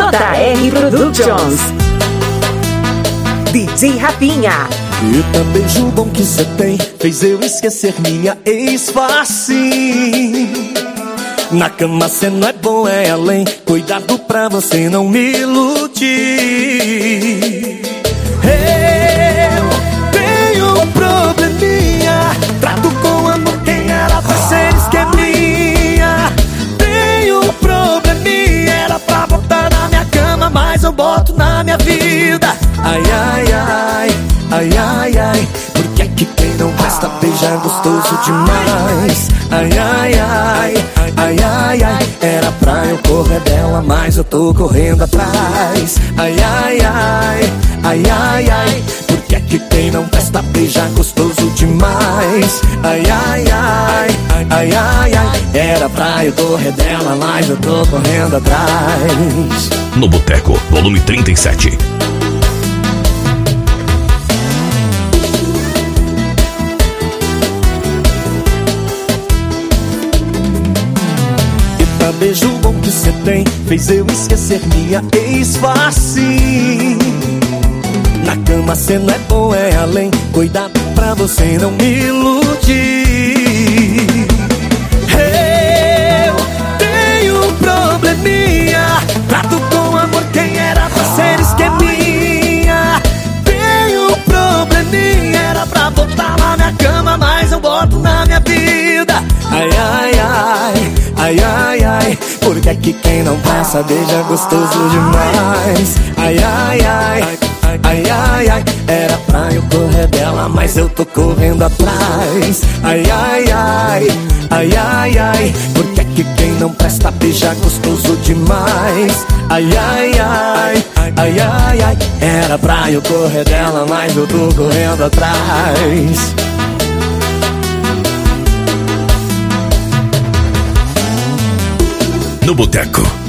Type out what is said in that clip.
JR Productions. DJ Rapinha. Eita, beijo bom que cê tem, fez eu esquecer minha ex-face. Na cama cê não é bom, é além. Cuidado pra você não me iludir. Eu tenho um probleminha, trato com amor quem era pra ser esqueminha. Tenho um probleminha, era pra botar na minha cama, mas eu boto na minha vida. Ai, ai, ai, ai, ai, ai. Por que é que quem não presta beijar gostoso demais? Ai, ai, ai, ai, ai, ai. Era pra eu correr dela, mas eu tô correndo atrás. Ai, ai, ai, ai, ai, ai. Por que é que quem não presta beijar gostoso demais? Ai, ai, ai, ai, ai, ai. Era pra eu correr dela, mas eu tô correndo atrás. No Boteco, volume 37. Beijo bom que cê tem, fez eu esquecer minha ex-face. Na cama cê não é bom, é além. Cuidado pra você não me iludir. Eu tenho um probleminha, trato com amor quem era pra ser esqueminha. Tenho um probleminha, era pra botar na minha cama, mas eu boto na minha vida. Ai, ai, ai, ai, ai, ai. Por que é que quem não passa beija gostoso demais? Ai, ai, ai, ai, ai, ai. Era pra eu correr dela, mas eu tô correndo atrás. Ai, ai, ai, ai, ai, ai. Por que é que quem não presta beija gostoso demais? Ai, ai, ai, ai, ai, ai. Era pra eu correr dela, mas eu tô correndo atrás. No Boteco,